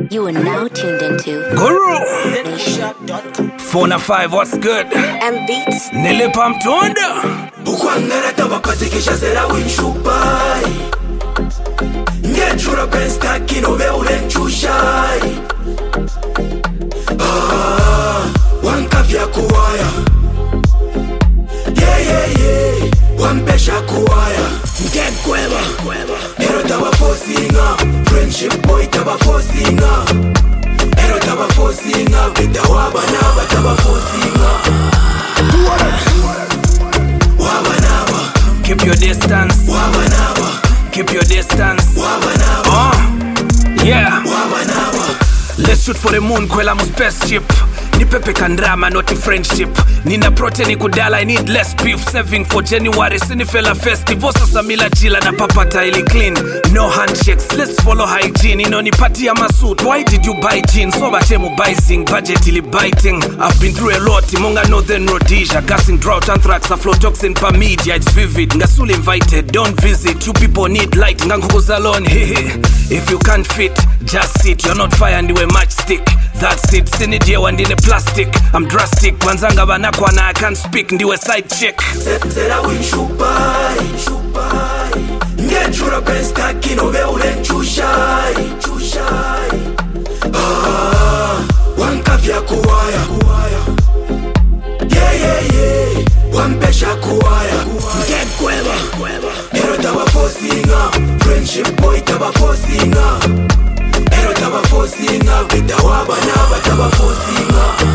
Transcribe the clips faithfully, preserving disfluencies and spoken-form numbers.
You are now tuned into Guru four na five, what's good? M Beats. Nilipa mtunda Ukwangara tabapatikisha zera winshupai Ngechura pensta kino ve ulenchushai Ah, wankafya kuwaya Yeah, yeah, yeah Wampesha kuwaya Ngekweba Ero taba forcinga Friendship boy taba forcinga Ero taba forcinga Vita waba naba taba forcinga Waba naba keep your distance, Waba naba keep your distance. Waba naba Uh, yeah, Waba naba let's shoot for the moon, kwela mu spaceship. Ni pepe kandrama, not a friendship. Nina protein kudala, I need less beef. Saving for January, sinifela festival. Sasa mila jila na papata ili clean. No handshakes, let's follow hygiene. Ino ni pati ya masut, why did you buy jeans? So batemu buy zing, budget ili biting. I've been through a lot, imonga northern Rhodesia. Gassing drought, anthrax, aflatoxin, pamidia. It's vivid, ngasuli invited, don't visit. You people need light, ngangukuza alone, hehe. If you can't fit, just sit. You're not fire and you a matchstick. That's it, sinidie wandine plastic. I'm drastic, wanzanga banakwa na I can't speak. Ndiwe side chick Zera winshupai Ngechura pensta kino ve ulenchushai Ah, wankafya kuwaya Yeah, yeah, yeah Wampesha kuwaya Ngekweba Ero taba forcinga Friendship boy taba forcinga Ero taba forcinga Vita waba naba taba forcinga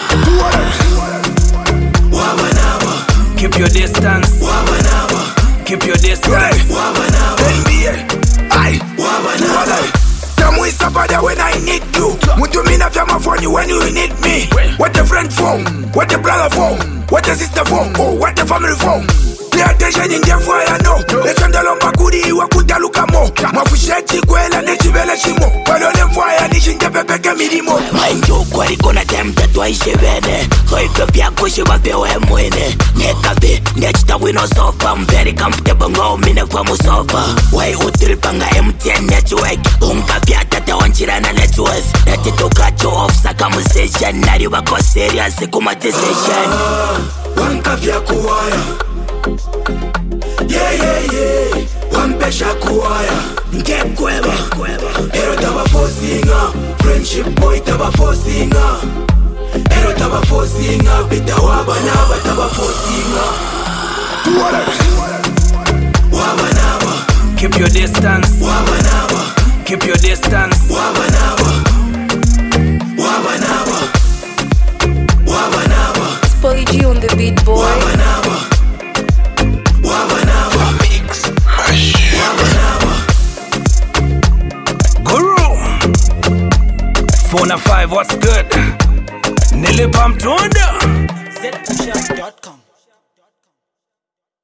Waba naba keep your distance, Waba naba keep your distance. Waba naba N B A, aye, Waba naba tell me somebody when I need you. Muntu mina vya mafoni when you need me. What the friend for? What the brother for? What the sister for? Oh, what the family for? Pay attention in the fire, no. Lekanda lomba kuri wa kutaluka mo. Mafusheti kwela nechibele shimo. Walo ne fire nishinje pepeke milimo. Manjo kwari kona tempe twaishe vene. Soife pia kushi wapewe mwene. Nekabe, nechita wino sofa. I'm very comfortable ngao mine kwa musofa. Wai utiripanga M T N network. Unga pia tata wanchira na net worth. Neti toka cho off saka musession. Nari wako serious kuma decision. Wankafya kuwaya Yeah, yeah, yeah Wampesha kuwaya Ngekweba Ero taba forcinga Friendship boy taba forcinga Ero taba forcinga Vita waba naba taba forcinga Waba naba Keep your distance, Waba naba keep your distance. Waba naba Waba naba Waba naba Spoly G on the beat, boy. Waba naba Waba naba Mix, Waba naba Guru four na five, what's good? Nilipa mtunda Z Pushup dot com